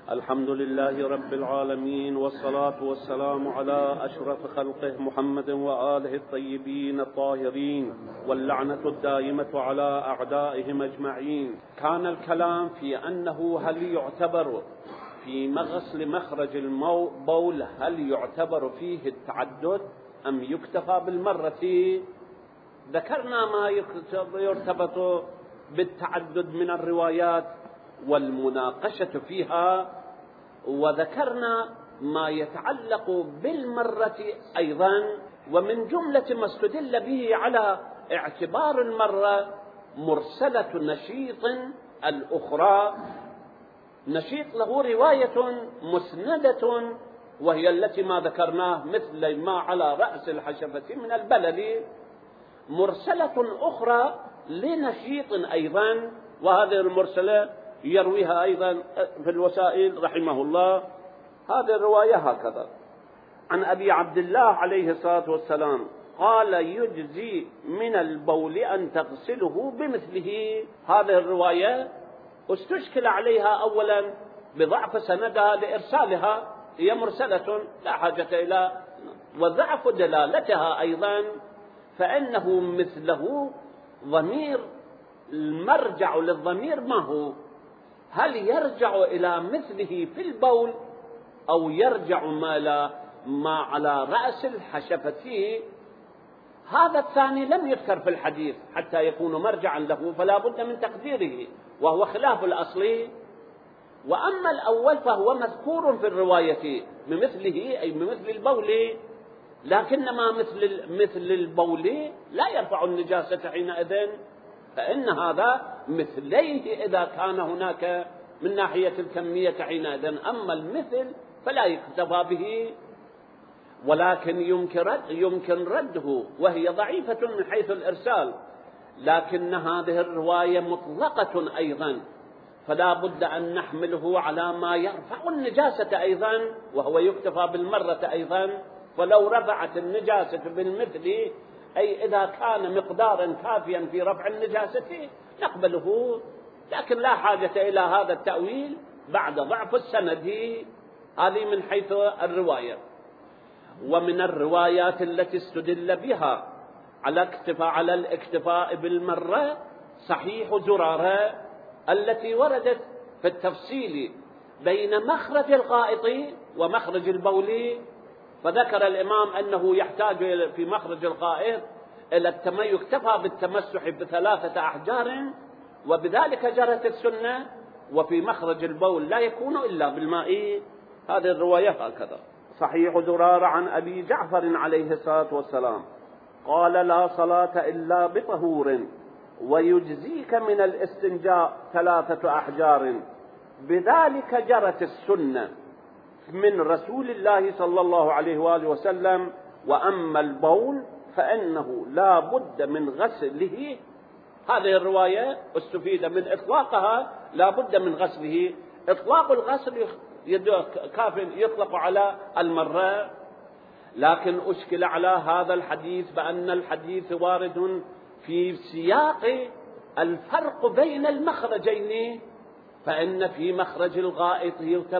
الحمد لله رب العالمين، والصلاة والسلام على أشرف خلقه محمد وآله الطيبين الطاهرين، واللعنة الدائمة على أعدائهم أجمعين. كان الكلام في أنه هل يعتبر في غسل مخرج البول هل يعتبر فيه التعدد أم يكتفى بالمرة؟ ذكرنا ما يرتبط بالتعدد من الروايات والمناقشة فيها، وذكرنا ما يتعلق بالمرة أيضا. ومن جملة ما استدل به على اعتبار المرة مرسلة نشيط الأخرى، نشيط له رواية مسندة وهي التي ما ذكرناه مثل ما على رأس الحشفة من البلل، مرسلة أخرى لنشيط أيضا، وهذه المرسلة يرويها أيضا في الوسائل رحمه الله. هذه الرواية هكذا عن أبي عبد الله عليه الصلاة والسلام قال: يجزي من البول أن تغسله بمثله. هذه الرواية استشكل عليها أولا بضعف سندها لإرسالها، هي مرسلة لا حاجة إلى، وضعف دلالتها أيضا، فإنه مثله ضمير، المرجع للضمير ما هو؟ هل يرجع إلى مثله في البول أو يرجع ما على رأس الحشفة؟ هذا الثاني لم يذكر في الحديث حتى يكون مرجعا له، فلا بد من تقديره، وهو خلاف الأصل. وأما الأول فهو مذكور في الرواية بمثله، أي بمثل البول، لكنما مثل البول لا يرفع النجاسة حينئذ، فإن هذا مثليه إذا كان هناك من ناحية الكمية حينئذ، أما المثل فلا يكتفى به، ولكن يمكن رده، وهي ضعيفة من حيث الإرسال، لكن هذه الرواية مطلقة أيضا، فلا بد أن نحمله على ما يرفع النجاسة أيضا، وهو يكتفى بالمرة أيضا. فلو رفعت النجاسة بالمثل، أي إذا كان مقدارا كافيا في رفع النجاسة، نقبله، لكن لا حاجة إلى هذا التأويل بعد ضعف السند. هذه من حيث الرواية. ومن الروايات التي استدل بها على الاكتفاء بالمرة صحيح زرارة التي وردت في التفصيل بين مخرج الغائط ومخرج البول، فذكر الإمام أنه يحتاج في مخرج الغائط إلى يكتفى بالتمسح ب3 أحجار، وبذلك جرت السنة، وفي مخرج البول لا يكون إلا بالماء. هذه الرواية هكذا. صحيح زرار عن أبي جعفر عليه الصلاة والسلام قال: لا صلاة إلا بطهور، ويجزيك من الاستنجاء 3 أحجار، بذلك جرت السنة من رسول الله صلى الله عليه وآله وسلم. وأما البول فإنه لا بد من غسله. هذه الرواية استفيد من إطلاقها لا بد من غسله. إطلاق الغسل كاف يطلق على المرة، لكن أشكل على هذا الحديث بأن الحديث وارد في سياق الفرق بين المخرجين، فإن في مخرج الغائط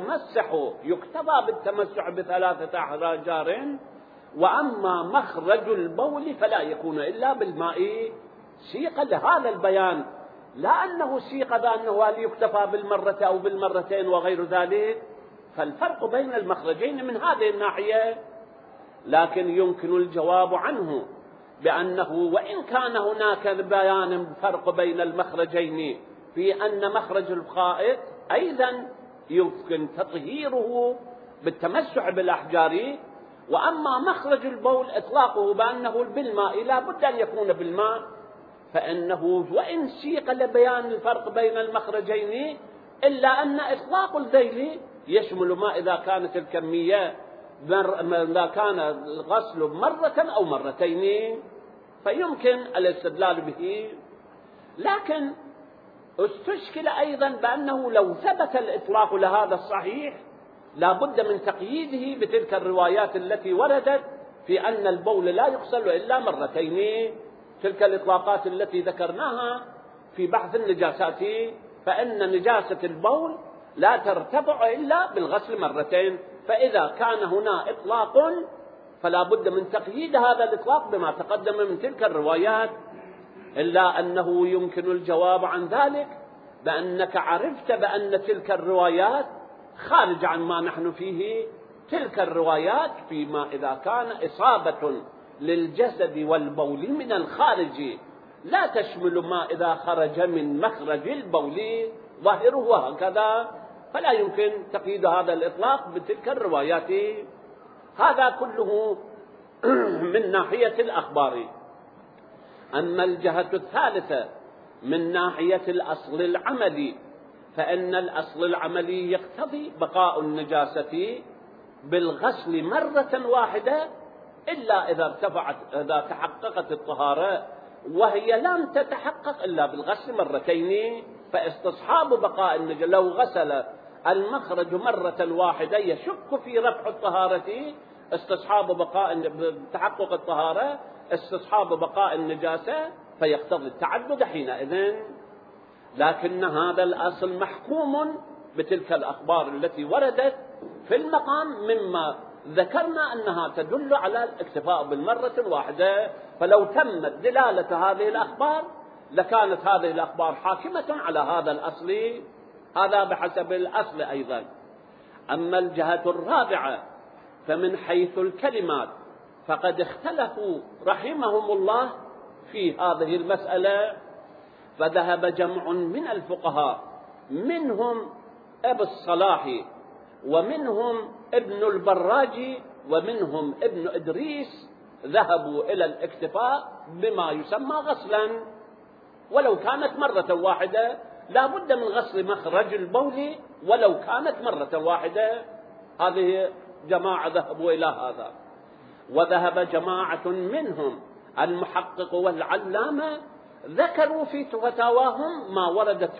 يكتفى بالتمسح ب3 أحجار، وأما مخرج البول فلا يكون إلا بالماء. سيق لهذا البيان، لا أنه سيق بأنه هل يكتفى بالمرة أو بالمرتين وغير ذلك، فالفرق بين المخرجين من هذه الناحية. لكن يمكن الجواب عنه بأنه وإن كان هناك بيان فرق بين المخرجين في أن مخرج الغائط أيضا يمكن تطهيره بالتمسح بالأحجار، وأما مخرج البول إطلاقه بأنه بالماء لا بد أن يكون بالماء، فإنه وإن سيق لبيان الفرق بين المخرجين، إلا أن إطلاق الذيل يشمل ما إذا كانت الكمية إذا كان الغسل مرة أو مرتين، فيمكن الاستدلال به. لكن استشكل أيضا بأنه لو ثبت الإطلاق لهذا الصحيح لا بد من تقييده بتلك الروايات التي وردت في أن البول لا يغسل إلا مرتين، تلك الإطلاقات التي ذكرناها في بحث النجاسات، فإن نجاسة البول لا ترتفع إلا بالغسل مرتين. فإذا كان هنا إطلاق فلا بد من تقييد هذا الإطلاق بما تقدم من تلك الروايات، إلا أنه يمكن الجواب عن ذلك بأنك عرفت بأن تلك الروايات خارج عن ما نحن فيه. تلك الروايات فيما إذا كان إصابة للجسد والبول من الخارج لا تشمل ما إذا خرج من مخرج البول ظاهره وهكذا، فلا يمكن تقييد هذا الإطلاق بتلك الروايات. هذا كله من ناحية الأخبار. أما الجهة الثالثة من ناحية الأصل العملي، فإن الأصل العملي يقتضي بقاء النجاسة بالغسل مرة واحدة إلا إذا تحققت الطهارة، وهي لم تتحقق إلا بالغسل مرتين، فاستصحاب بقاء النجاسة لو غسل المخرج مرة واحدة يشك في رفع الطهارة، استصحاب تحقق الطهارة استصحاب بقاء النجاسة فيقتضي التعدد حينئذ. لكن هذا الأصل محكوم بتلك الأخبار التي وردت في المقام مما ذكرنا أنها تدل على الاكتفاء بالمرة الواحدة، فلو تمت دلالة هذه الأخبار لكانت هذه الأخبار حاكمة على هذا الأصل. هذا بحسب الأصل أيضا. أما الجهة الرابعة فمن حيث الكلمات فقد اختلفوا رحمهم الله في هذه المسألة، فذهب جمع من الفقهاء منهم أبو الصلاح ومنهم ابن البراج ومنهم ابن إدريس، ذهبوا إلى الاكتفاء بما يسمى غسلا ولو كانت مرة واحدة، لا بد من غسل مخرج البول ولو كانت مرة واحدة. هذه جماعة ذهبوا إلى هذا. وذهب جماعة منهم المحقق والعلامة ذكروا في فتاواهم ما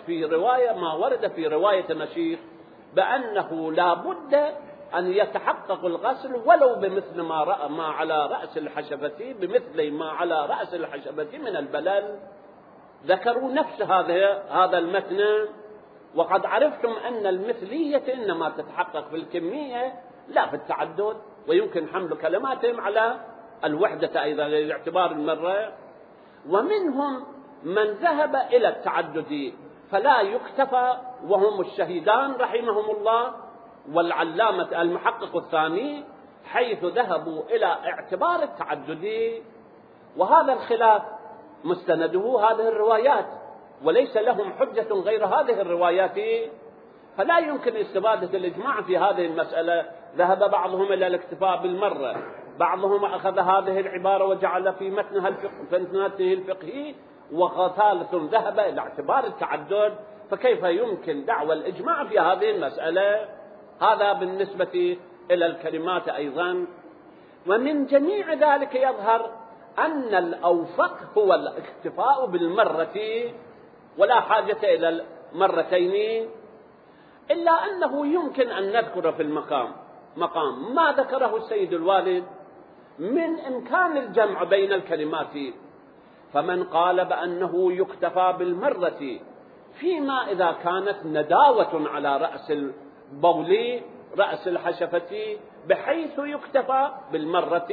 ورد في رواية مشيخ بأنه لا بد أن يتحقق الغسل ولو بمثل ما على رأس الحشفة، بمثل ما على رأس الحشفة من البلل. ذكروا نفس هذا المتن. وقد عرفتم أن المثلية إنما تتحقق في الكمية لا في التعدد، ويمكن حمل كلماتهم على الوحدة أيضا لاعتبار المرة. ومنهم من ذهب إلى التعدد فلا يكتفى، وهم الشهيدان رحمهم الله والعلامة المحقق الثاني، حيث ذهبوا إلى اعتبار التعدد. وهذا الخلاف مستنده هذه الروايات، وليس لهم حجة غير هذه الروايات، فلا يمكن استفادة الإجماع في هذه المسألة. ذهب بعضهم إلى الاكتفاء بالمرة، بعضهم أخذ هذه العبارة وجعل في متنها الفقهي، وثالث ذهب إلى اعتبار التعدد. فكيف يمكن دعوى الإجماع في هذه المسألة؟ هذا بالنسبة إلى الكلمات أيضا. ومن جميع ذلك يظهر أن الأوفق هو الاكتفاء بالمرة ولا حاجة إلى المرتين، إلا أنه يمكن أن نذكر في مقام ما ذكره السيد الوالد من إمكان الجمع بين الكلمات. فمن قال بأنه يكتفى بالمرة فيما إذا كانت نداوة على رأس البول رأس الحشفة بحيث يكتفى بالمرة،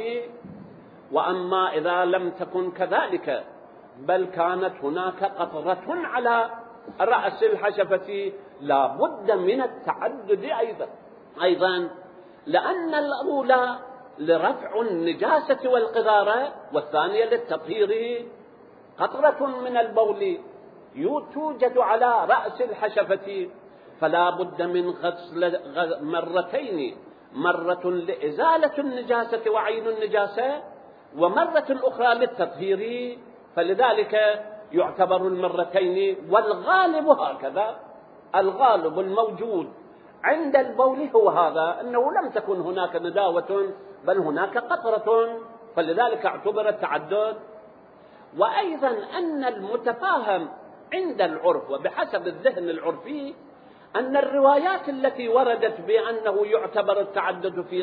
وأما إذا لم تكن كذلك بل كانت هناك قطرة على رأس الحشفة لا بد من التعدد أيضا، لأن الأولى لرفع النجاسة والقذارة والثانية للتطهير. قطرة من البول توجد على رأس الحشفة فلا بد من غسل مرتين، مرة لإزالة النجاسة وعين النجاسة ومرة أخرى للتطهير، فلذلك يعتبر المرتين. والغالب هكذا، الغالب الموجود عند البول هو هذا، أنه لم تكن هناك نداوة بل هناك قطرة، فلذلك اعتبر التعدد. وأيضا أن المتفاهم عند العرف وبحسب الذهن العرفي أن الروايات التي وردت بأنه يعتبر التعدد في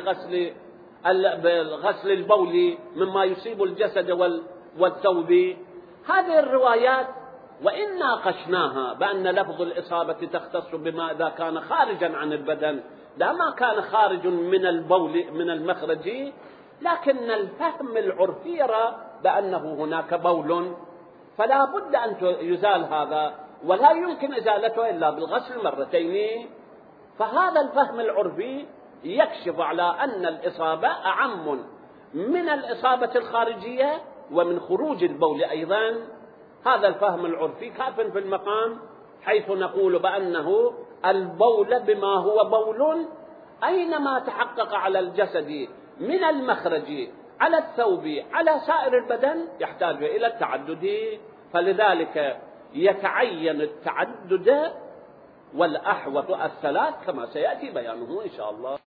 غسل البول مما يصيب الجسد والثوب، هذه الروايات وإن ناقشناها بأن لفظ الإصابة تختص بما إذا كان خارجا عن البدن لا ما كان خارج من البول من المخرج، لكن الفهم العرفي يرى بأنه هناك بول، فلا بد أن يزال هذا، ولا يمكن إزالته إلا بالغسل مرتين. فهذا الفهم العرفي يكشف على أن الإصابة أعم من الإصابة الخارجية ومن خروج البول أيضا. هذا الفهم العرفي كاف في المقام، حيث نقول بأنه البول بما هو بول أينما تحقق على الجسد من المخرج على الثوب على سائر البدن يحتاج إلى التعدد، فلذلك يتعين التعدد والأحوط الثلاث كما سيأتي بيانه إن شاء الله.